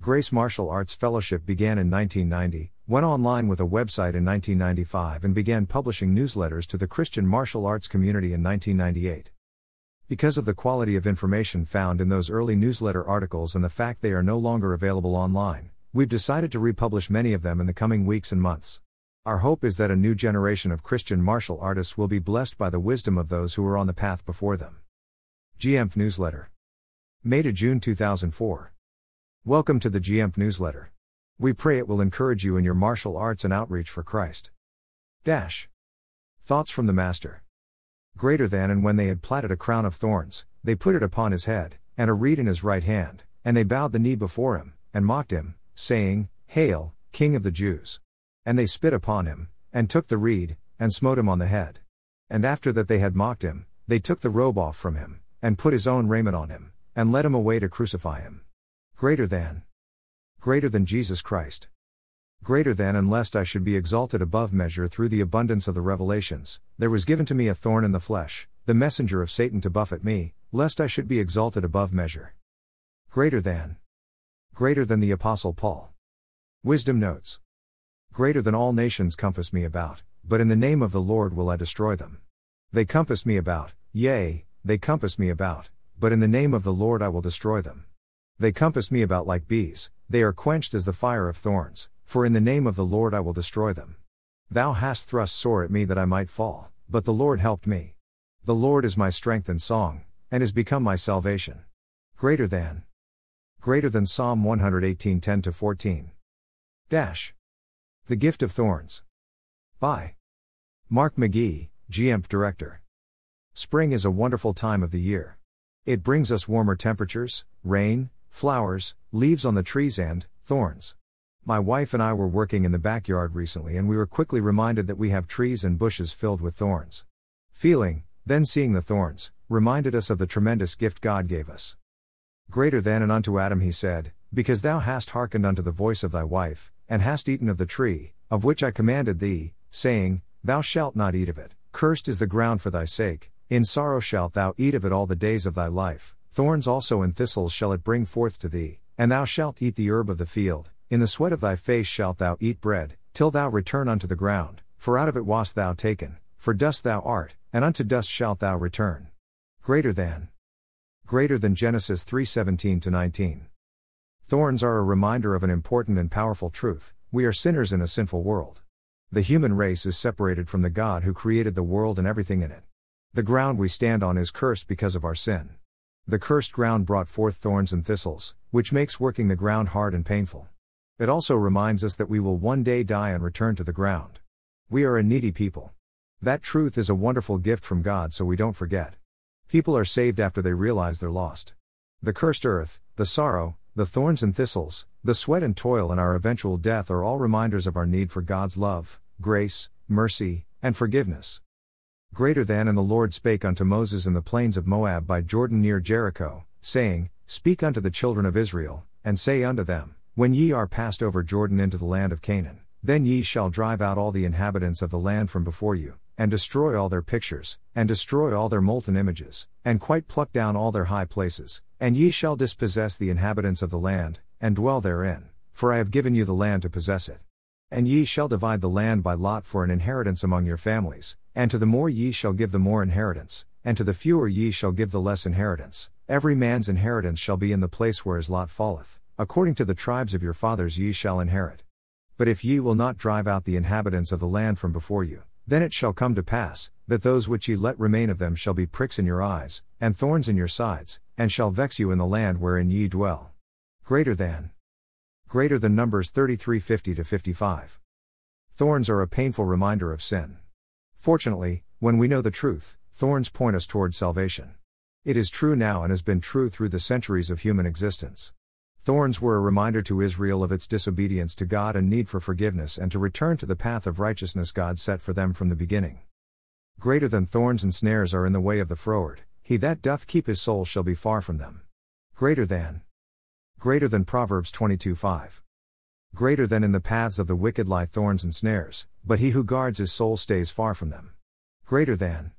Grace Martial Arts Fellowship began in 1990, went online with a website in 1995 and began publishing newsletters to the Christian martial arts community in 1998. Because of the quality of information found in those early newsletter articles and the fact they are no longer available online, we've decided to republish many of them in the coming weeks and months. Our hope is that a new generation of Christian martial artists will be blessed by the wisdom of those who were on the path before them. GMF Newsletter. May to June 2004. Welcome to the GMF Newsletter. We pray it will encourage you in your martial arts and outreach for Christ. Thoughts from the Master. Greater than and when they had platted a crown of thorns, they put it upon his head, and a reed in his right hand, and they bowed the knee before him, and mocked him, saying, Hail, King of the Jews! And they spit upon him, and took the reed, and smote him on the head. And after that they had mocked him, they took the robe off from him, and put his own raiment on him, and led him away to crucify him. Greater than Jesus Christ. Greater than and lest I should be exalted above measure through the abundance of the revelations, there was given to me a thorn in the flesh, the messenger of Satan to buffet me, lest I should be exalted above measure. Greater than the Apostle Paul. Wisdom Notes. Greater than all nations compass me about, but in the name of the Lord will I destroy them. They compass me about, yea, they compass me about, but in the name of the Lord I will destroy them. They compass me about like bees, they are quenched as the fire of thorns, for in the name of the Lord I will destroy them. Thou hast thrust sore at me that I might fall, but the Lord helped me. The Lord is my strength and song, and is become my salvation. Greater than Psalm 118:10-14. The Gift of Thorns. By Mark McGee, GMF Director. Spring is a wonderful time of the year. It brings us warmer temperatures, rain, flowers, leaves on the trees and thorns. My wife and I were working in the backyard recently and we were quickly reminded that we have trees and bushes filled with thorns. Feeling, then seeing the thorns, reminded us of the tremendous gift God gave us. Greater than and unto Adam he said, Because thou hast hearkened unto the voice of thy wife, and hast eaten of the tree, of which I commanded thee, saying, Thou shalt not eat of it, cursed is the ground for thy sake, in sorrow shalt thou eat of it all the days of thy life, thorns also and thistles shall it bring forth to thee, and thou shalt eat the herb of the field. In the sweat of thy face shalt thou eat bread, till thou return unto the ground, for out of it wast thou taken, for dust thou art, and unto dust shalt thou return. Greater than Genesis 3:17-19. Thorns are a reminder of an important and powerful truth: we are sinners in a sinful world. The human race is separated from the God who created the world and everything in it. The ground we stand on is cursed because of our sin. The cursed ground brought forth thorns and thistles, which makes working the ground hard and painful. It also reminds us that we will one day die and return to the ground. We are a needy people. That truth is a wonderful gift from God, so we don't forget. People are saved after they realize they're lost. The cursed earth, the sorrow, the thorns and thistles, the sweat and toil and our eventual death are all reminders of our need for God's love, grace, mercy, and forgiveness. Greater than and the Lord spake unto Moses in the plains of Moab by Jordan near Jericho, saying, Speak unto the children of Israel, and say unto them, When ye are passed over Jordan into the land of Canaan, then ye shall drive out all the inhabitants of the land from before you, and destroy all their pictures, and destroy all their molten images, and quite pluck down all their high places, and ye shall dispossess the inhabitants of the land, and dwell therein, for I have given you the land to possess it. And ye shall divide the land by lot for an inheritance among your families, and to the more ye shall give the more inheritance, and to the fewer ye shall give the less inheritance. Every man's inheritance shall be in the place where his lot falleth. According to the tribes of your fathers ye shall inherit. But if ye will not drive out the inhabitants of the land from before you, then it shall come to pass, that those which ye let remain of them shall be pricks in your eyes, and thorns in your sides, and shall vex you in the land wherein ye dwell. Greater than Numbers 33:50-55. Thorns are a painful reminder of sin. Fortunately, when we know the truth, thorns point us toward salvation. It is true now and has been true through the centuries of human existence. Thorns were a reminder to Israel of its disobedience to God and need for forgiveness and to return to the path of righteousness God set for them from the beginning. Greater than thorns and snares are in the way of the froward, he that doth keep his soul shall be far from them. Greater than Proverbs 22:5. Greater than in the paths of the wicked lie thorns and snares, but he who guards his soul stays far from them. Greater than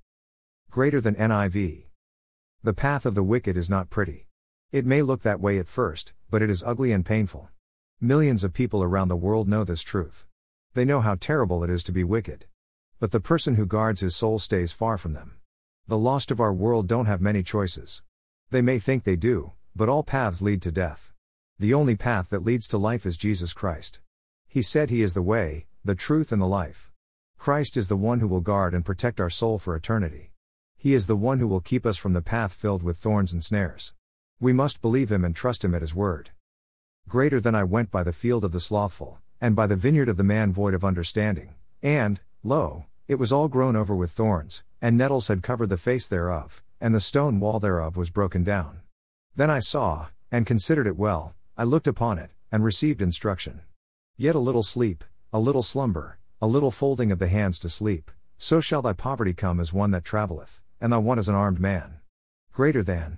NIV. The path of the wicked is not pretty. It may look that way at first, but it is ugly and painful. Millions of people around the world know this truth. They know how terrible it is to be wicked. But the person who guards his soul stays far from them. The lost of our world don't have many choices. They may think they do, but all paths lead to death. The only path that leads to life is Jesus Christ. He said He is the way, the truth and the life. Christ is the one who will guard and protect our soul for eternity. He is the one who will keep us from the path filled with thorns and snares. We must believe Him and trust Him at His word. Greater than I went by the field of the slothful, and by the vineyard of the man void of understanding, and, lo, it was all grown over with thorns, and nettles had covered the face thereof, and the stone wall thereof was broken down. Then I saw, and considered it well, I looked upon it, and received instruction. Yet a little sleep, a little slumber, a little folding of the hands to sleep, so shall thy poverty come as one that travelleth, and thy want as an armed man. Greater than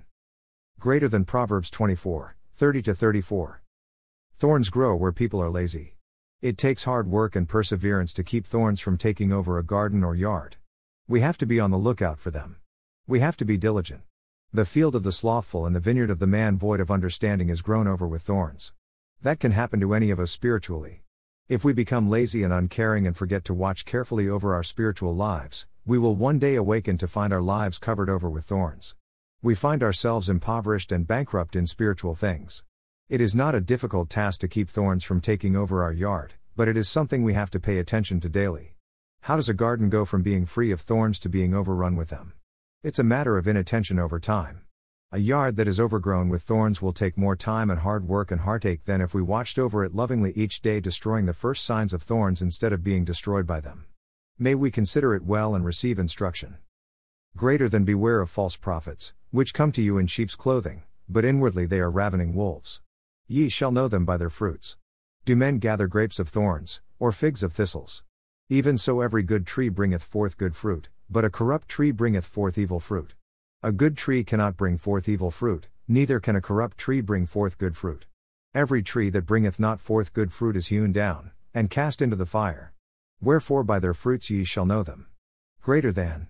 Proverbs 24, 30-34. Thorns grow where people are lazy. It takes hard work and perseverance to keep thorns from taking over a garden or yard. We have to be on the lookout for them. We have to be diligent. The field of the slothful and the vineyard of the man void of understanding is grown over with thorns. That can happen to any of us spiritually. If we become lazy and uncaring and forget to watch carefully over our spiritual lives, we will one day awaken to find our lives covered over with thorns. We find ourselves impoverished and bankrupt in spiritual things. It is not a difficult task to keep thorns from taking over our yard, but it is something we have to pay attention to daily. How does a garden go from being free of thorns to being overrun with them? It's a matter of inattention over time. A yard that is overgrown with thorns will take more time and hard work and heartache than if we watched over it lovingly each day, destroying the first signs of thorns instead of being destroyed by them. May we consider it well and receive instruction. Greater than beware of false prophets, which come to you in sheep's clothing, but inwardly they are ravening wolves. Ye shall know them by their fruits. Do men gather grapes of thorns, or figs of thistles? Even so every good tree bringeth forth good fruit, but a corrupt tree bringeth forth evil fruit. A good tree cannot bring forth evil fruit, neither can a corrupt tree bring forth good fruit. Every tree that bringeth not forth good fruit is hewn down, and cast into the fire. Wherefore by their fruits ye shall know them. Greater than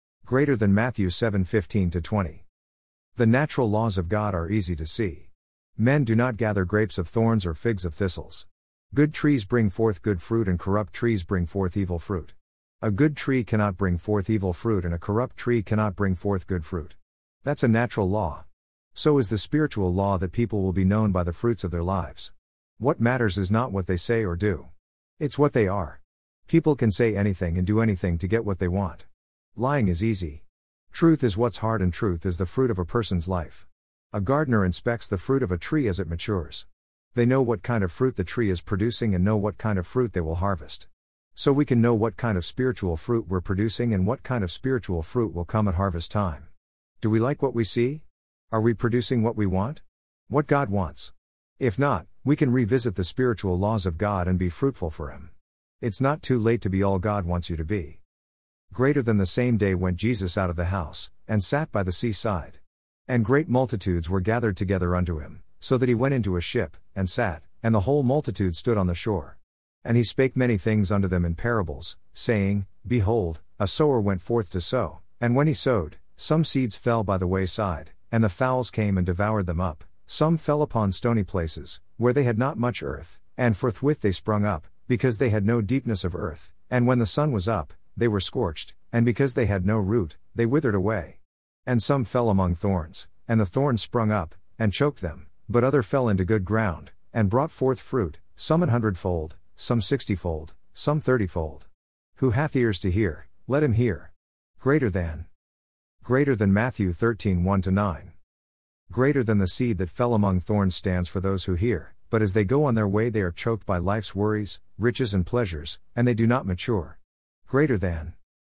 Matthew 7:15-20. The natural laws of God are easy to see. Men do not gather grapes of thorns or figs of thistles. Good trees bring forth good fruit and corrupt trees bring forth evil fruit. A good tree cannot bring forth evil fruit and a corrupt tree cannot bring forth good fruit. That's a natural law. So is the spiritual law that people will be known by the fruits of their lives. What matters is not what they say or do. It's what they are. People can say anything and do anything to get what they want. Lying is easy. Truth is what's hard, and truth is the fruit of a person's life. A gardener inspects the fruit of a tree as it matures. They know what kind of fruit the tree is producing and know what kind of fruit they will harvest. So we can know what kind of spiritual fruit we're producing and what kind of spiritual fruit will come at harvest time. Do we like what we see? Are we producing what we want? What God wants? If not, we can revisit the spiritual laws of God and be fruitful for Him. It's not too late to be all God wants you to be. Greater than the same day went Jesus out of the house, and sat by the seaside. And great multitudes were gathered together unto Him, so that He went into a ship, and sat, and the whole multitude stood on the shore. And He spake many things unto them in parables, saying, Behold, a sower went forth to sow, and when he sowed, some seeds fell by the wayside, and the fowls came and devoured them up. Some fell upon stony places, where they had not much earth, and forthwith they sprung up, because they had no deepness of earth, and when the sun was up, they were scorched, and because they had no root, they withered away. And some fell among thorns, and the thorns sprung up, and choked them, but other fell into good ground, and brought forth fruit, some 100-fold, some 60-fold, some 30-fold. Who hath ears to hear, let him hear. Greater than Matthew 13:1-9. Greater than the seed that fell among thorns stands for those who hear, but as they go on their way they are choked by life's worries, riches and pleasures, and they do not mature. Greater than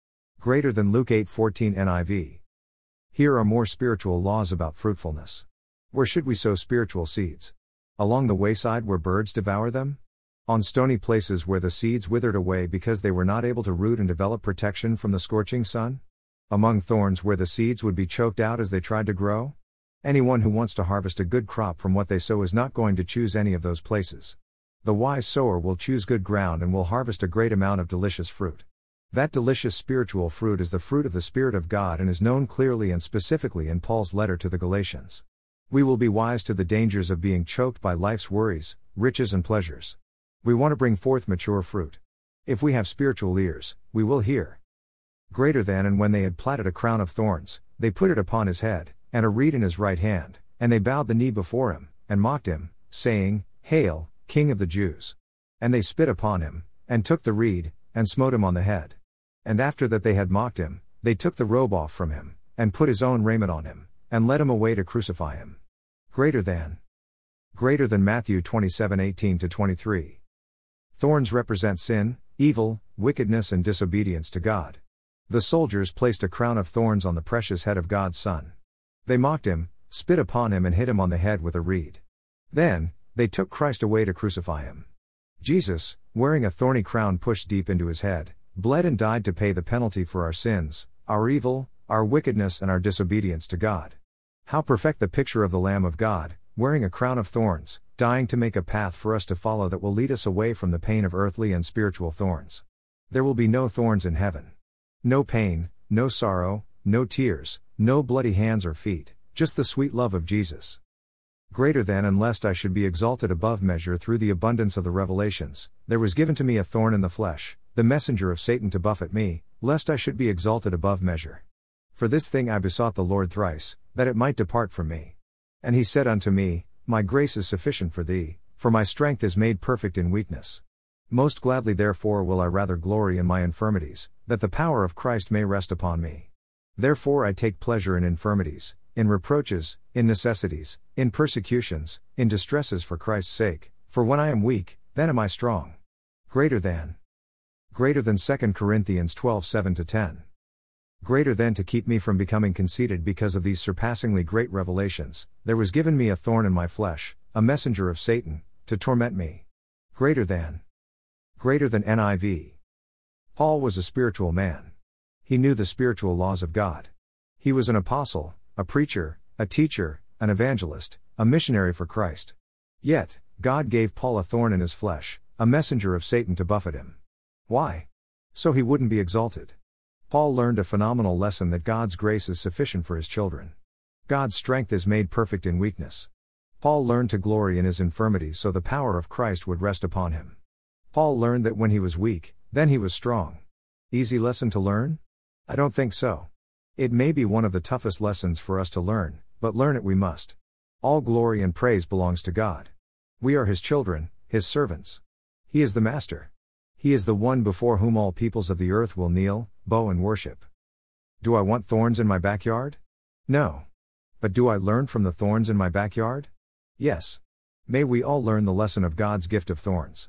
Luke 8:14 NIV. Here are more spiritual laws about fruitfulness. Where should we sow spiritual seeds? Along the wayside where birds devour them? On stony places where the seeds withered away because they were not able to root and develop protection from the scorching sun? Among thorns where the seeds would be choked out as they tried to grow? Anyone who wants to harvest a good crop from what they sow is not going to choose any of those places. The wise sower will choose good ground and will harvest a great amount of delicious fruit. That delicious spiritual fruit is the fruit of the Spirit of God and is known clearly and specifically in Paul's letter to the Galatians. We will be wise to the dangers of being choked by life's worries, riches and pleasures. We want to bring forth mature fruit. If we have spiritual ears, we will hear. Greater than. And when they had platted a crown of thorns, they put it upon his head, and a reed in his right hand, and they bowed the knee before him, and mocked him, saying, Hail, King of the Jews! And they spit upon him, and took the reed, and smote him on the head. And after that they had mocked him, they took the robe off from him, and put his own raiment on him, and led him away to crucify him. Greater than. Matthew 27:18-23. Thorns represent sin, evil, wickedness and disobedience to God. The soldiers placed a crown of thorns on the precious head of God's Son. They mocked him, spit upon him and hit him on the head with a reed. Then, they took Christ away to crucify him. Jesus, wearing a thorny crown pushed deep into his head, bled and died to pay the penalty for our sins, our evil, our wickedness and our disobedience to God. How perfect the picture of the Lamb of God, wearing a crown of thorns, dying to make a path for us to follow that will lead us away from the pain of earthly and spiritual thorns. There will be no thorns in heaven. No pain, no sorrow, no tears, no bloody hands or feet, just the sweet love of Jesus. Greater than. And lest I should be exalted above measure through the abundance of the revelations, there was given to me a thorn in the flesh, the messenger of Satan to buffet me, lest I should be exalted above measure. For this thing I besought the Lord thrice, that it might depart from me. And he said unto me, My grace is sufficient for thee, for my strength is made perfect in weakness. Most gladly therefore will I rather glory in my infirmities, that the power of Christ may rest upon me. Therefore I take pleasure in infirmities, in reproaches, in necessities, in persecutions, in distresses for Christ's sake, for when I am weak, then am I strong. Greater than 2 Corinthians 12:7-10. Greater than. To keep me from becoming conceited because of these surpassingly great revelations, there was given me a thorn in my flesh, a messenger of Satan, to torment me. Greater than NIV. Paul was a spiritual man. He knew the spiritual laws of God. He was an apostle, a preacher, a teacher, an evangelist, a missionary for Christ. Yet, God gave Paul a thorn in his flesh, a messenger of Satan to buffet him. Why? So he wouldn't be exalted. Paul learned a phenomenal lesson that God's grace is sufficient for his children. God's strength is made perfect in weakness. Paul learned to glory in his infirmities so the power of Christ would rest upon him. Paul learned that when he was weak, then he was strong. Easy lesson to learn? I don't think so. It may be one of the toughest lessons for us to learn, but learn it we must. All glory and praise belongs to God. We are his children, his servants. He is the master. He is the one before whom all peoples of the earth will kneel, bow and worship. Do I want thorns in my backyard? No. But do I learn from the thorns in my backyard? Yes. May we all learn the lesson of God's gift of thorns.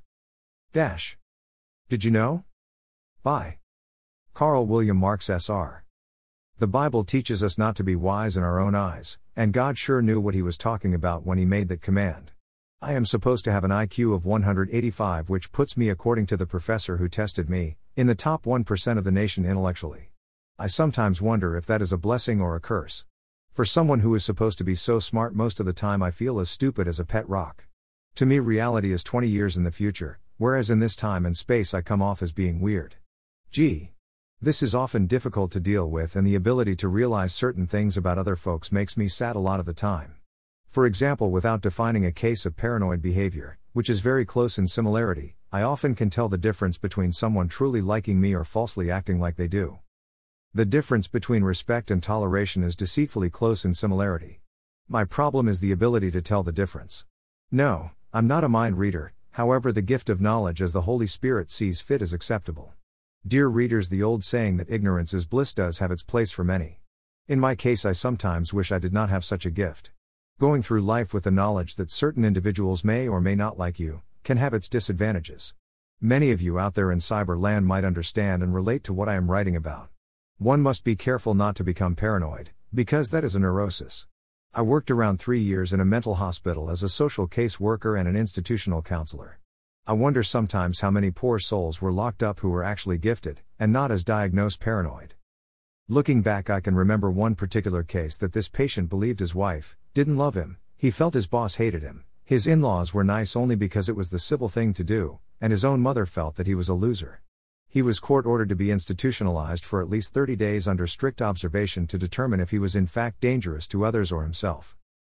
Did you know? By Carl William Marks S.R. The Bible teaches us not to be wise in our own eyes, and God sure knew what he was talking about when he made that command. I am supposed to have an IQ of 185, which puts me, according to the professor who tested me, in the top 1% of the nation intellectually. I sometimes wonder if that is a blessing or a curse. For someone who is supposed to be so smart, most of the time I feel as stupid as a pet rock. To me, reality is 20 years in the future, whereas in this time and space I come off as being weird. Gee. This is often difficult to deal with, and the ability to realize certain things about other folks makes me sad a lot of the time. For example, without defining a case of paranoid behavior, which is very close in similarity, I often can tell the difference between someone truly liking me or falsely acting like they do. The difference between respect and toleration is deceitfully close in similarity. My problem is the ability to tell the difference. No, I'm not a mind reader, however the gift of knowledge as the Holy Spirit sees fit is acceptable. Dear readers, the old saying that ignorance is bliss does have its place for many. In my case, I sometimes wish I did not have such a gift. Going through life with the knowledge that certain individuals may or may not like you, can have its disadvantages. Many of you out there in cyberland might understand and relate to what I am writing about. One must be careful not to become paranoid, because that is a neurosis. I worked around 3 years in a mental hospital as a social case worker and an institutional counselor. I wonder sometimes how many poor souls were locked up who were actually gifted, and not as diagnosed paranoid. Looking back, I can remember one particular case that this patient believed his wife didn't love him, he felt his boss hated him, his in-laws were nice only because it was the civil thing to do, and his own mother felt that he was a loser. He was court-ordered to be institutionalized for at least 30 days under strict observation to determine if he was in fact dangerous to others or himself.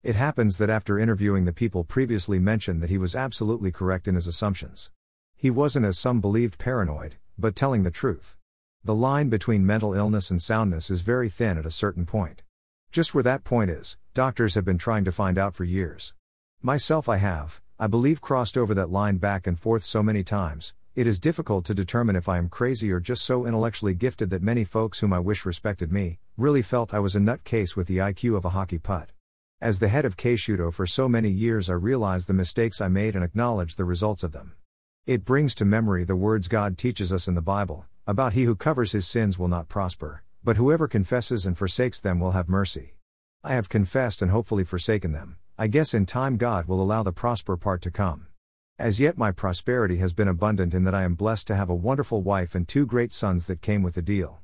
It happens that after interviewing the people previously mentioned that he was absolutely correct in his assumptions. He wasn't, as some believed, paranoid, but telling the truth. The line between mental illness and soundness is very thin at a certain point. Just where that point is, doctors have been trying to find out for years. Myself, I believe, crossed over that line back and forth so many times. It is difficult to determine if I am crazy or just so intellectually gifted that many folks whom I wish respected me, really felt I was a nutcase with the IQ of a hockey putt. As the head of Keishudo for so many years, I realized the mistakes I made and acknowledged the results of them. It brings to memory the words God teaches us in the Bible, about he who covers his sins will not prosper, but whoever confesses and forsakes them will have mercy. I have confessed and hopefully forsaken them. I guess in time God will allow the prosper part to come. As yet my prosperity has been abundant in that I am blessed to have a wonderful wife and 2 great sons that came with the deal.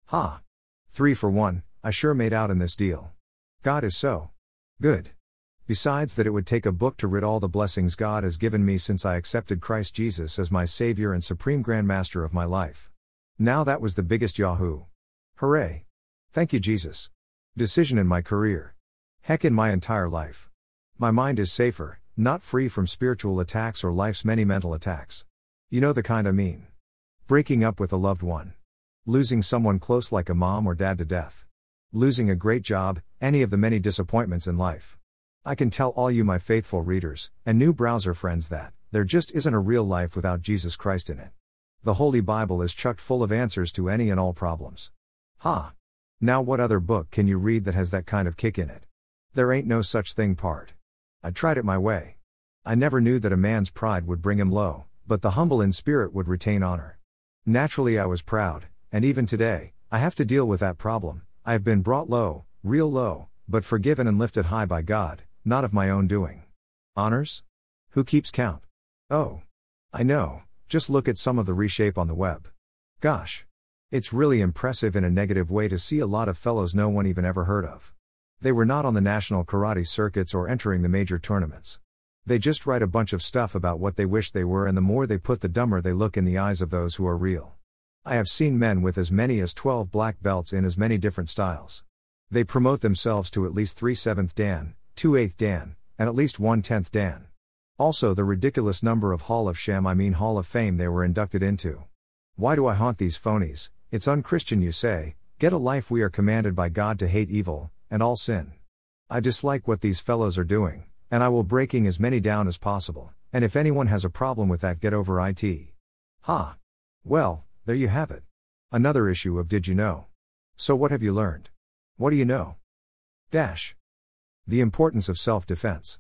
3 for 1, I sure made out in this deal. God is so good. Besides that, it would take a book to rid all the blessings God has given me since I accepted Christ Jesus as my Savior and Supreme Grand Master of my life. Now that was the biggest yahoo! Hooray! Thank you, Jesus. Decision in my career. Heck, in my entire life. My mind is safer, not free from spiritual attacks or life's many mental attacks. You know the kind I mean. Breaking up with a loved one. Losing someone close like a mom or dad to death. Losing a great job, any of the many disappointments in life. I can tell all you my faithful readers, and new browser friends, that there just isn't a real life without Jesus Christ in it. The Holy Bible is chock full of answers to any and all problems. Now what other book can you read that has that kind of kick in it? There ain't no such thing, part. I tried it my way. I never knew that a man's pride would bring him low, but the humble in spirit would retain honor. Naturally I was proud, and even today, I have to deal with that problem. I have been brought low, real low, but forgiven and lifted high by God, not of my own doing. Honors? Who keeps count? Oh. I know, just look at some of the reshape on the web. Gosh. It's really impressive in a negative way to see a lot of fellows no one even ever heard of. They were not on the national karate circuits or entering the major tournaments. They just write a bunch of stuff about what they wish they were, and the more they put, the dumber they look in the eyes of those who are real. I have seen men with as many as 12 black belts in as many different styles. They promote themselves to at least 3 7th Dan, 2 8th Dan, and at least 1 10th Dan. Also the ridiculous number of Hall of Fame they were inducted into. Why do I haunt these phonies? It's unchristian, you say. Get a life. We are commanded by God to hate evil and all sin. I dislike what these fellows are doing, and I will breaking as many down as possible, and if anyone has a problem with that, get over it. Well, there you have it. Another issue of Did You Know? So what have you learned? What do you know? The importance of self-defense.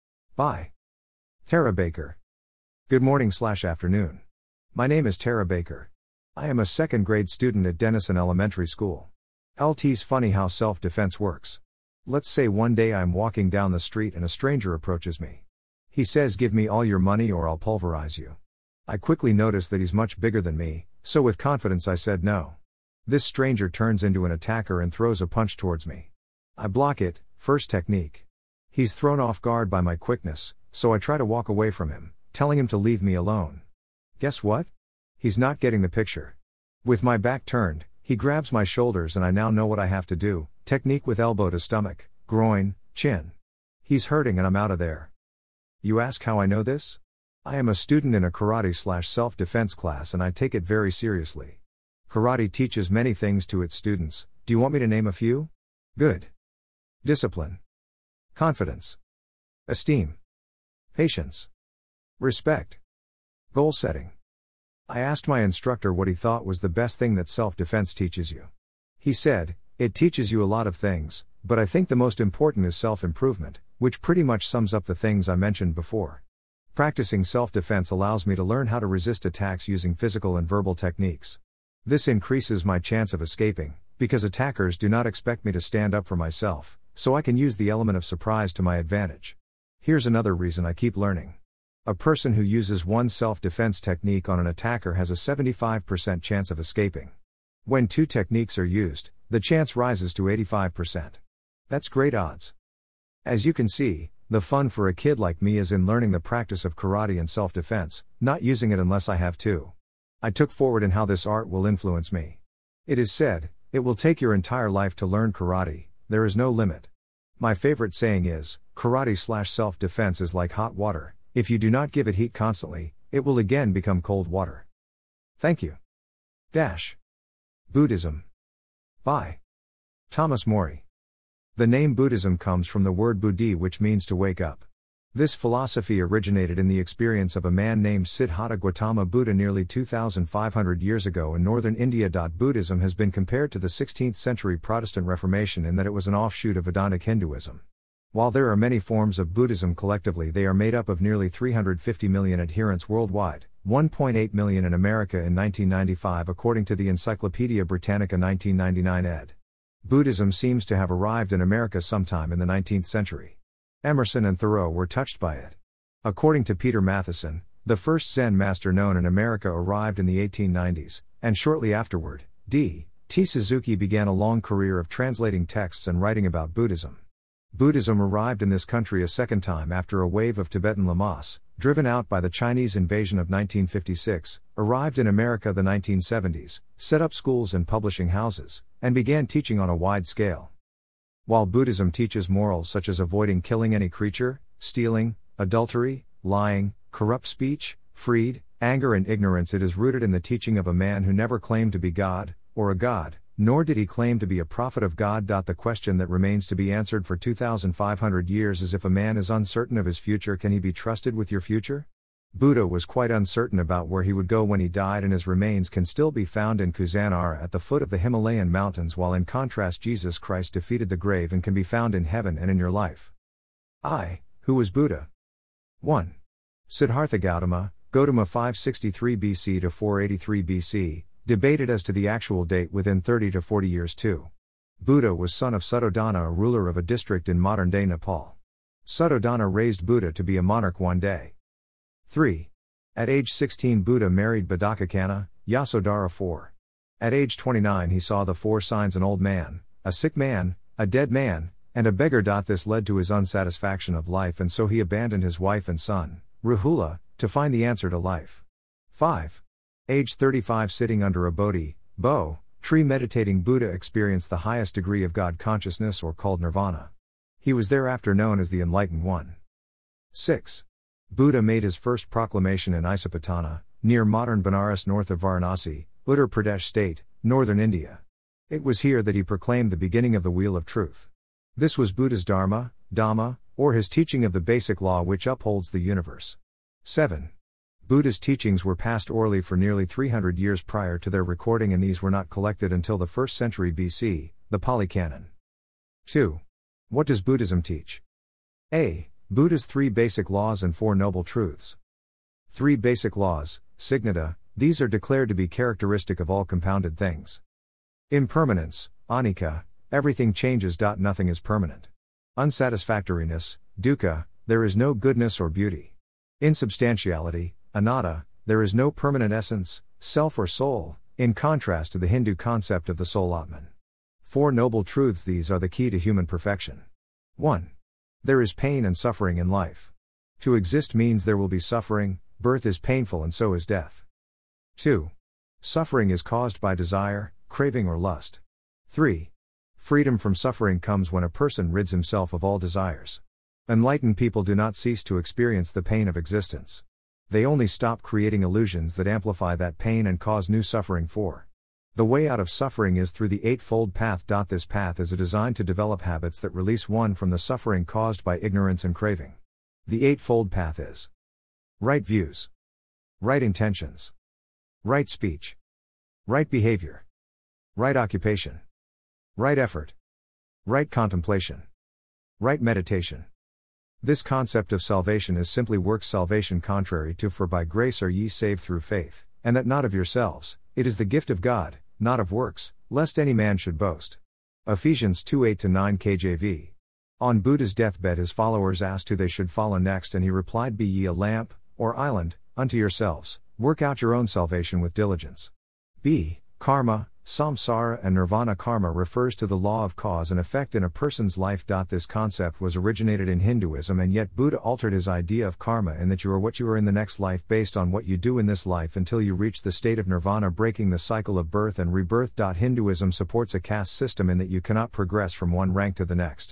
By Tara Baker. Good morning/afternoon. My name is Tara Baker. I am a 2nd grade student at Denison Elementary School. LT's funny how self-defense works. Let's say one day I am walking down the street and a stranger approaches me. He says, "Give me all your money or I'll pulverize you." I quickly notice that he's much bigger than me, so with confidence I said no. This stranger turns into an attacker and throws a punch towards me. I block it, first technique. He's thrown off guard by my quickness, so I try to walk away from him, telling him to leave me alone. Guess what? He's not getting the picture. With my back turned, he grabs my shoulders and I now know what I have to do. Technique with elbow to stomach, groin, chin. He's hurting and I'm out of there. You ask how I know this? I am a student in a karate/self-defense class and I take it very seriously. Karate teaches many things to its students. Do you want me to name a few? Good. Discipline. Confidence. Esteem. Patience. Respect. Goal setting. I asked my instructor what he thought was the best thing that self-defense teaches you. He said, "It teaches you a lot of things, but I think the most important is self-improvement, which pretty much sums up the things I mentioned before. Practicing self-defense allows me to learn how to resist attacks using physical and verbal techniques. This increases my chance of escaping, because attackers do not expect me to stand up for myself, so I can use the element of surprise to my advantage. Here's another reason I keep learning. A person who uses one self-defense technique on an attacker has a 75% chance of escaping. When 2 techniques are used, the chance rises to 85%. That's great odds. As you can see, the fun for a kid like me is in learning the practice of karate and self-defense, not using it unless I have to. I took forward in how this art will influence me. It is said, it will take your entire life to learn karate, there is no limit. My favorite saying is, karate/self-defense is like hot water. If you do not give it heat constantly, it will again become cold water. Thank you. Buddhism. By Thomas Mori. The name Buddhism comes from the word buddhi, which means to wake up. This philosophy originated in the experience of a man named Siddhartha Gautama Buddha nearly 2,500 years ago in northern India. Buddhism has been compared to the 16th century Protestant Reformation in that it was an offshoot of Vedanic Hinduism. While there are many forms of Buddhism, collectively they are made up of nearly 350 million adherents worldwide, 1.8 million in America in 1995 according to the Encyclopaedia Britannica 1999 ed. Buddhism seems to have arrived in America sometime in the 19th century. Emerson and Thoreau were touched by it. According to Peter Matheson, the first Zen master known in America arrived in the 1890s, and shortly afterward, D.T. Suzuki began a long career of translating texts and writing about Buddhism. Buddhism arrived in this country a second time after a wave of Tibetan lamas, driven out by the Chinese invasion of 1956, arrived in America the 1970s, set up schools and publishing houses, and began teaching on a wide scale. While Buddhism teaches morals such as avoiding killing any creature, stealing, adultery, lying, corrupt speech, greed, anger and ignorance, it is rooted in the teaching of a man who never claimed to be God, or a god, nor did he claim to be a prophet of God. The question that remains to be answered for 2,500 years is, if a man is uncertain of his future, can he be trusted with your future? Buddha was quite uncertain about where he would go when he died, and his remains can still be found in Kusanara at the foot of the Himalayan mountains, while in contrast Jesus Christ defeated the grave and can be found in heaven and in your life. Who was Buddha? 1. Siddhartha Gautama, Gautama 563 BC to 483 BC, debated as to the actual date within 30 to 40 years. 2. Buddha was son of Suddhodana, a ruler of a district in modern-day Nepal. Suddhodana raised Buddha to be a monarch one day. 3. At age 16 Buddha married Badakakana, Yasodhara. 4. At age 29 he saw the four signs: an old man, a sick man, a dead man, and a beggar. This led to his unsatisfaction of life, and so he abandoned his wife and son, Rahula, to find the answer to life. 5. Age 35 sitting under a bodhi tree meditating, Buddha experienced the highest degree of God consciousness, or called nirvana. He was thereafter known as the Enlightened One. 6. Buddha made his first proclamation in Isipatana, near modern Benares north of Varanasi, Uttar Pradesh state, northern India. It was here that he proclaimed the beginning of the Wheel of Truth. This was Buddha's Dharma, Dhamma, or his teaching of the basic law which upholds the universe. 7. Buddha's teachings were passed orally for nearly 300 years prior to their recording, and these were not collected until the 1st century BC, the Pali Canon. 2. What does Buddhism teach? A. Buddha's 3 basic laws and 4 noble truths. 3 basic laws, Signata, these are declared to be characteristic of all compounded things. Impermanence, Anicca, everything changes. Nothing is permanent. Unsatisfactoriness, Dukkha, there is no goodness or beauty. Insubstantiality, Anatta, there is no permanent essence, self or soul, in contrast to the Hindu concept of the soul Atman. 4 noble truths, these are the key to human perfection. 1. There is pain and suffering in life. To exist means there will be suffering, birth is painful and so is death. 2. Suffering is caused by desire, craving or lust. 3. Freedom from suffering comes when a person rids himself of all desires. Enlightened people do not cease to experience the pain of existence. They only stop creating illusions that amplify that pain and cause new suffering. 4. The way out of suffering is through the Eightfold Path. This path is designed to develop habits that release one from the suffering caused by ignorance and craving. The Eightfold Path is: right views, right intentions, right speech, right behavior, right occupation, right effort, right contemplation, right meditation. This concept of salvation is simply works salvation, contrary to "for by grace are ye saved through faith, and that not of yourselves, it is the gift of God, not of works, lest any man should boast." Ephesians 2:8-9 KJV. On Buddha's deathbed his followers asked who they should follow next, and he replied, "Be ye a lamp, or island, unto yourselves, work out your own salvation with diligence." B. Karma, samsara and nirvana. Karma refers to the law of cause and effect in a person's life. This concept was originated in Hinduism, and yet Buddha altered his idea of karma in that you are what you are in the next life based on what you do in this life until you reach the state of nirvana, breaking the cycle of birth and rebirth. Hinduism supports a caste system in that you cannot progress from one rank to the next.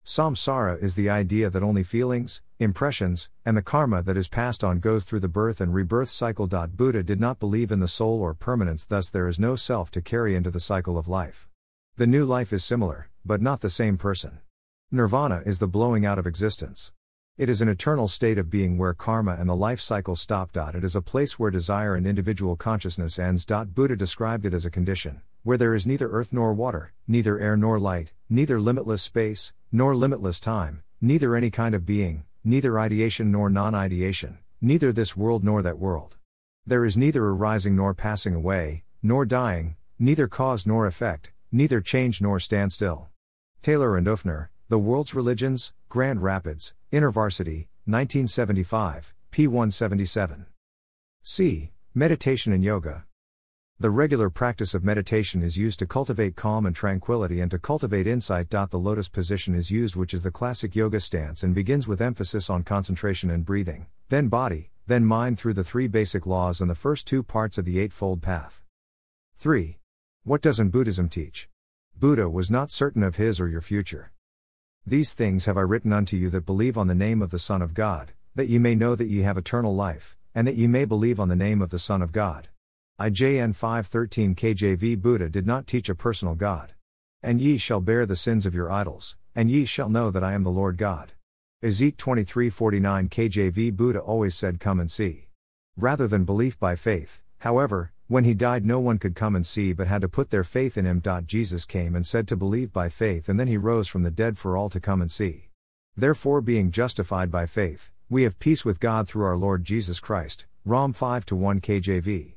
Samsara is the idea that only feelings, impressions, and the karma that is passed on goes through the birth and rebirth cycle. Buddha did not believe in the soul or permanence, thus, there is no self to carry into the cycle of life. The new life is similar, but not the same person. Nirvana is the blowing out of existence. It is an eternal state of being where karma and the life cycle stop. It is a place where desire and individual consciousness ends. Buddha described it as a condition, where there is neither earth nor water, neither air nor light, neither limitless space, nor limitless time, neither any kind of being, neither ideation nor non-ideation, neither this world nor that world. There is neither arising nor passing away, nor dying, neither cause nor effect, neither change nor standstill. Taylor and Uffner, The World's Religions, Grand Rapids, InterVarsity, 1975, p. 177. C. Meditation and Yoga. The regular practice of meditation is used to cultivate calm and tranquility and to cultivate insight. The lotus position is used, which is the classic yoga stance, and begins with emphasis on concentration and breathing, then body, then mind through the three basic laws and the first two parts of the Eightfold Path. 3. What doesn't Buddhism teach? Buddha was not certain of his or your future. These things have I written unto you that believe on the name of the Son of God, that ye may know that ye have eternal life, and that ye may believe on the name of the Son of God. IJN 5:13 KJV. Buddha did not teach a personal God. And ye shall bear the sins of your idols, and ye shall know that I am the Lord God. Ezek 23:49 KJV. Buddha always said, come and see. Rather than belief by faith. However, when he died, no one could come and see but had to put their faith in him. Jesus came and said to believe by faith, and then he rose from the dead for all to come and see. Therefore, being justified by faith, we have peace with God through our Lord Jesus Christ. Rom 5:1 KJV.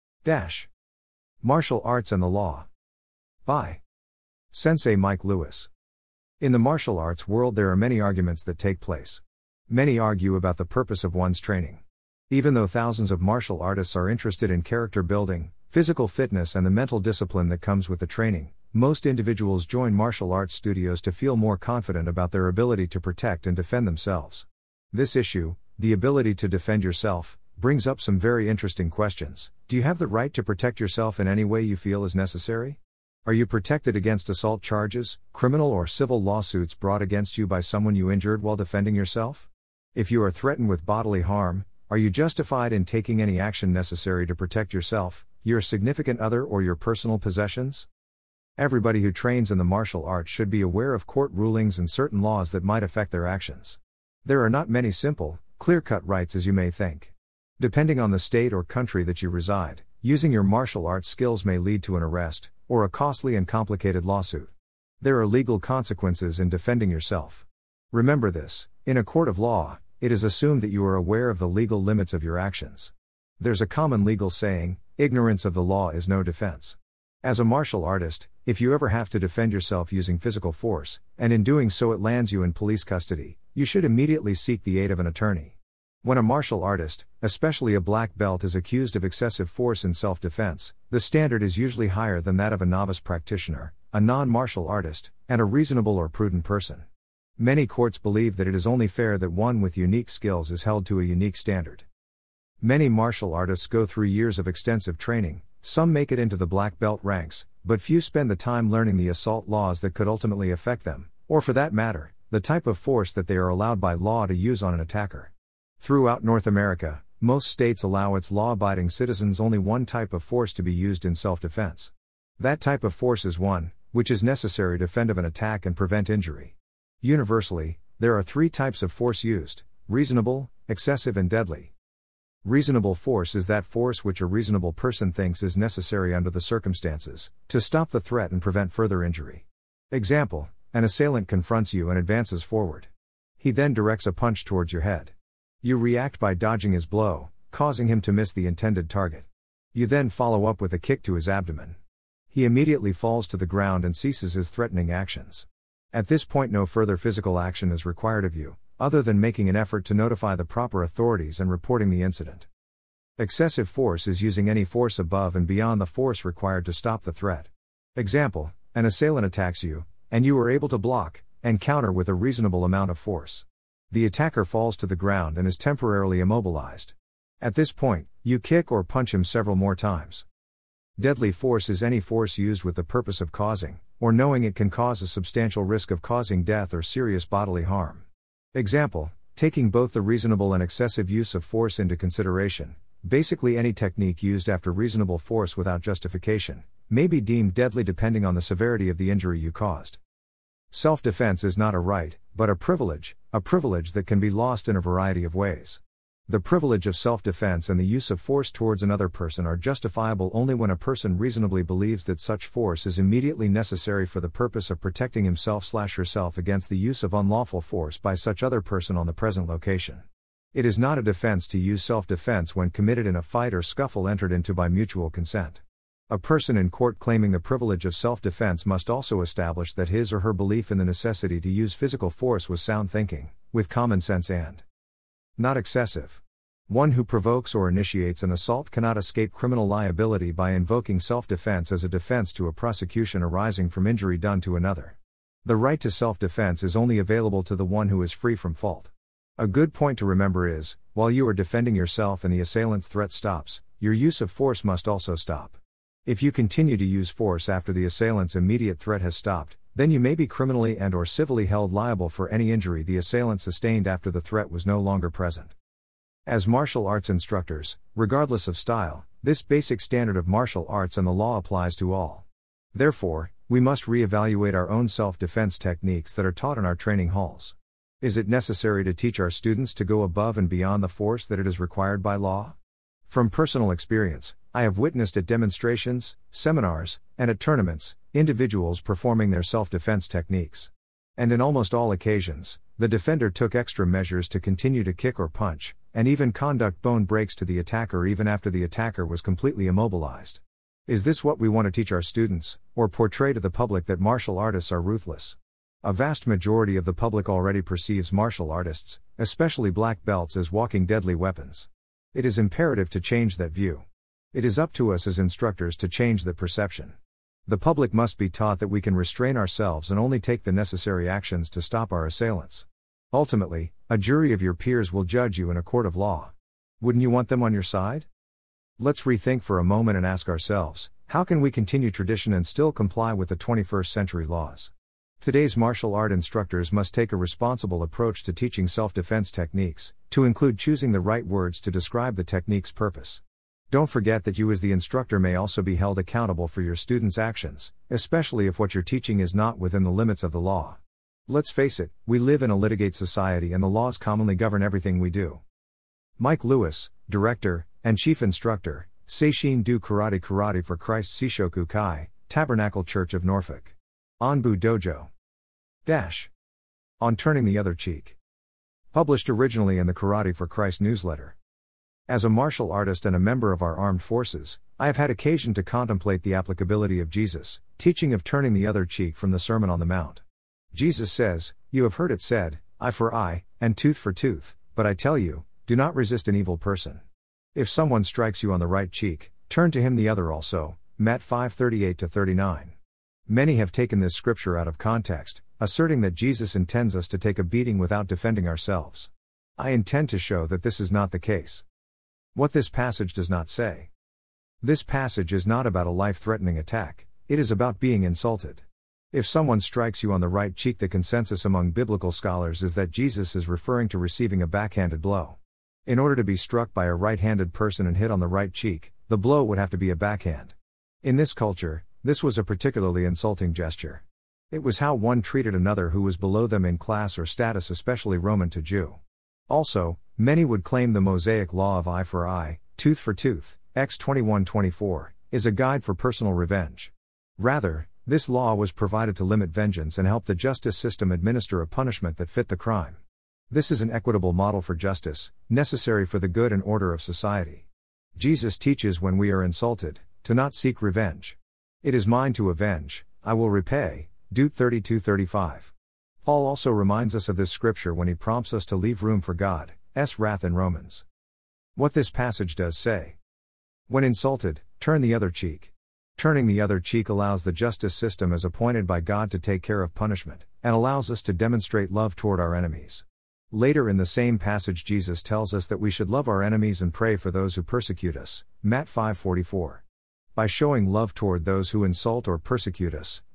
Martial Arts and the Law. By Sensei Mike Lewis. In the martial arts world, there are many arguments that take place. Many argue about the purpose of one's training. Even though thousands of martial artists are interested in character building, physical fitness, and the mental discipline that comes with the training, most individuals join martial arts studios to feel more confident about their ability to protect and defend themselves. This issue, the ability to defend yourself, brings up some very interesting questions. Do you have the right to protect yourself in any way you feel is necessary? Are you protected against assault charges, criminal or civil lawsuits brought against you by someone you injured while defending yourself? If you are threatened with bodily harm, are you justified in taking any action necessary to protect yourself, your significant other, or your personal possessions? Everybody who trains in the martial arts should be aware of court rulings and certain laws that might affect their actions. There are not many simple, clear-cut rights as you may think. Depending on the state or country that you reside, using your martial arts skills may lead to an arrest, or a costly and complicated lawsuit. There are legal consequences in defending yourself. Remember this: in a court of law, it is assumed that you are aware of the legal limits of your actions. There's a common legal saying, ignorance of the law is no defense. As a martial artist, if you ever have to defend yourself using physical force, and in doing so it lands you in police custody, you should immediately seek the aid of an attorney. When a martial artist, especially a black belt, is accused of excessive force in self-defense, the standard is usually higher than that of a novice practitioner, a non-martial artist, and a reasonable or prudent person. Many courts believe that it is only fair that one with unique skills is held to a unique standard. Many martial artists go through years of extensive training, some make it into the black belt ranks, but few spend the time learning the assault laws that could ultimately affect them, or for that matter, the type of force that they are allowed by law to use on an attacker. Throughout North America, most states allow its law-abiding citizens only one type of force to be used in self-defense. That type of force is one, which is necessary to fend off an attack and prevent injury. Universally, there are three types of force used: reasonable, excessive, and deadly. Reasonable force is that force which a reasonable person thinks is necessary under the circumstances, to stop the threat and prevent further injury. Example: an assailant confronts you and advances forward. He then directs a punch towards your head. You react by dodging his blow, causing him to miss the intended target. You then follow up with a kick to his abdomen. He immediately falls to the ground and ceases his threatening actions. At this point, no further physical action is required of you, other than making an effort to notify the proper authorities and reporting the incident. Excessive force is using any force above and beyond the force required to stop the threat. Example: an assailant attacks you, and you are able to block and counter with a reasonable amount of force. The attacker falls to the ground and is temporarily immobilized. At this point, you kick or punch him several more times. Deadly force is any force used with the purpose of causing, or knowing it can cause a substantial risk of causing death or serious bodily harm. Example, taking both the reasonable and excessive use of force into consideration, basically any technique used after reasonable force without justification, may be deemed deadly depending on the severity of the injury you caused. Self-defense is not a right, but a privilege that can be lost in a variety of ways. The privilege of self-defense and the use of force towards another person are justifiable only when a person reasonably believes that such force is immediately necessary for the purpose of protecting himself/herself against the use of unlawful force by such other person on the present location. It is not a defense to use self-defense when committed in a fight or scuffle entered into by mutual consent. A person in court claiming the privilege of self-defense must also establish that his or her belief in the necessity to use physical force was sound thinking, with common sense and not excessive. One who provokes or initiates an assault cannot escape criminal liability by invoking self-defense as a defense to a prosecution arising from injury done to another. The right to self-defense is only available to the one who is free from fault. A good point to remember is, while you are defending yourself and the assailant's threat stops, your use of force must also stop. If you continue to use force after the assailant's immediate threat has stopped, then you may be criminally and/or civilly held liable for any injury the assailant sustained after the threat was no longer present. As martial arts instructors, regardless of style, this basic standard of martial arts and the law applies to all. Therefore, we must reevaluate our own self-defense techniques that are taught in our training halls. Is it necessary to teach our students to go above and beyond the force that it is required by law? From personal experience, I have witnessed at demonstrations, seminars, and at tournaments, individuals performing their self-defense techniques. And in almost all occasions, the defender took extra measures to continue to kick or punch, and even conduct bone breaks to the attacker even after the attacker was completely immobilized. Is this what we want to teach our students, or portray to the public that martial artists are ruthless? A vast majority of the public already perceives martial artists, especially black belts, as walking deadly weapons. It is imperative to change that view. It is up to us as instructors to change that perception. The public must be taught that we can restrain ourselves and only take the necessary actions to stop our assailants. Ultimately, a jury of your peers will judge you in a court of law. Wouldn't you want them on your side? Let's rethink for a moment and ask ourselves, how can we continue tradition and still comply with the 21st century laws? Today's martial art instructors must take a responsible approach to teaching self-defense techniques, to include choosing the right words to describe the technique's purpose. Don't forget that you as the instructor may also be held accountable for your students' actions, especially if what you're teaching is not within the limits of the law. Let's face it, we live in a litigate society and the laws commonly govern everything we do. Mike Lewis, Director, and Chief Instructor, Seishin Do Karate for Christ Sishoku Kai, Tabernacle Church of Norfolk. Anbu Dojo. On Turning the Other Cheek. Published originally in the Karate for Christ newsletter. As a martial artist and a member of our armed forces, I have had occasion to contemplate the applicability of Jesus' teaching of turning the other cheek from the Sermon on the Mount. Jesus says, "You have heard it said, eye for eye, and tooth for tooth, but I tell you, do not resist an evil person. If someone strikes you on the right cheek, turn to him the other also." Matt 5:38-39. Many have taken this scripture out of context, asserting that Jesus intends us to take a beating without defending ourselves. I intend to show that this is not the case. What this passage does not say. This passage is not about a life-threatening attack, it is about being insulted. If someone strikes you on the right cheek, the consensus among biblical scholars is that Jesus is referring to receiving a backhanded blow. In order to be struck by a right-handed person and hit on the right cheek, the blow would have to be a backhand. In this culture, this was a particularly insulting gesture. It was how one treated another who was below them in class or status, especially Roman to Jew. Also, many would claim the Mosaic law of eye for eye, tooth for tooth, Ex 21:24, is a guide for personal revenge. Rather, this law was provided to limit vengeance and help the justice system administer a punishment that fit the crime. This is an equitable model for justice, necessary for the good and order of society. Jesus teaches when we are insulted, to not seek revenge. It is mine to avenge, I will repay, Deut 32:35. Paul also reminds us of this scripture when he prompts us to leave room for God's wrath in Romans. What this passage does say. When insulted, turn the other cheek. Turning the other cheek allows the justice system as appointed by God to take care of punishment, and allows us to demonstrate love toward our enemies. Later in the same passage, Jesus tells us that we should love our enemies and pray for those who persecute us, Matt 5:44. By showing love toward those who insult or persecute us,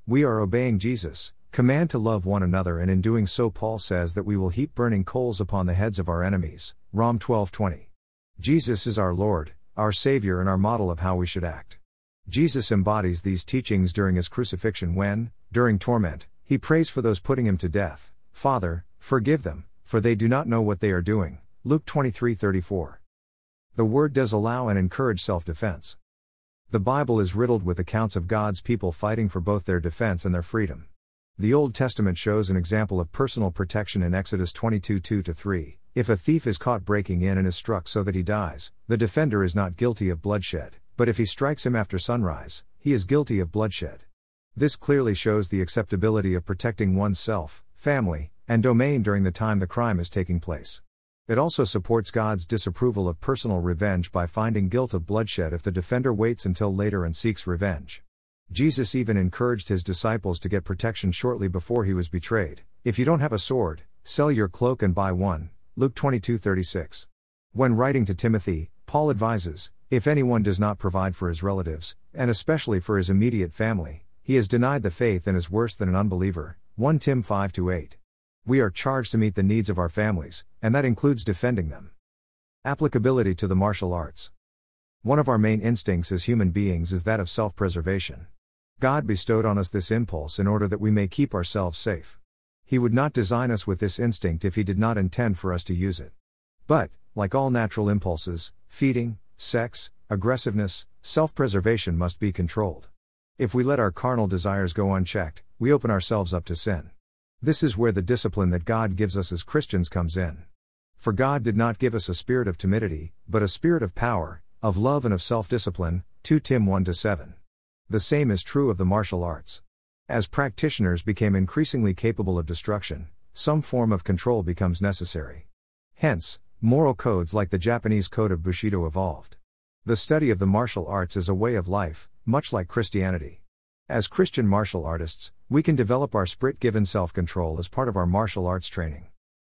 we are obeying Jesus' command to love one another, and in doing so Paul says that we will heap burning coals upon the heads of our enemies, Rom 12:20. Jesus is our Lord, our Savior, and our model of how we should act. Jesus embodies these teachings during his crucifixion when, during torment, he prays for those putting him to death, "Father, forgive them, for they do not know what they are doing," Luke 23:34. The word does allow and encourage self-defense. The Bible is riddled with accounts of God's people fighting for both their defense and their freedom. The Old Testament shows an example of personal protection in Exodus 22:2-3. If a thief is caught breaking in and is struck so that he dies, the defender is not guilty of bloodshed, but if he strikes him after sunrise, he is guilty of bloodshed. This clearly shows the acceptability of protecting one's self, family, and domain during the time the crime is taking place. It also supports God's disapproval of personal revenge by finding guilt of bloodshed if the defender waits until later and seeks revenge. Jesus even encouraged his disciples to get protection shortly before he was betrayed. "If you don't have a sword, sell your cloak and buy one," Luke 22:36. When writing to Timothy, Paul advises, "If anyone does not provide for his relatives, and especially for his immediate family, he has denied the faith and is worse than an unbeliever," 1 Tim 5-8. We are charged to meet the needs of our families, and that includes defending them. Applicability to the martial arts. One of our main instincts as human beings is that of self-preservation. God bestowed on us this impulse in order that we may keep ourselves safe. He would not design us with this instinct if he did not intend for us to use it. But, like all natural impulses, feeding, sex, aggressiveness, self-preservation must be controlled. If we let our carnal desires go unchecked, we open ourselves up to sin. This is where the discipline that God gives us as Christians comes in. For God did not give us a spirit of timidity, but a spirit of power, of love and of self-discipline, 2 Tim 1-7. The same is true of the martial arts. As practitioners became increasingly capable of destruction, some form of control becomes necessary. Hence, moral codes like the Japanese code of Bushido evolved. The study of the martial arts is a way of life, much like Christianity. As Christian martial artists, we can develop our spirit-given self-control as part of our martial arts training.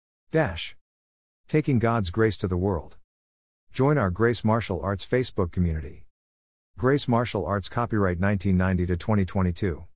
Taking God's grace to the world. Join our Grace Martial Arts Facebook community. Grace Martial Arts, copyright 1990 to 2022.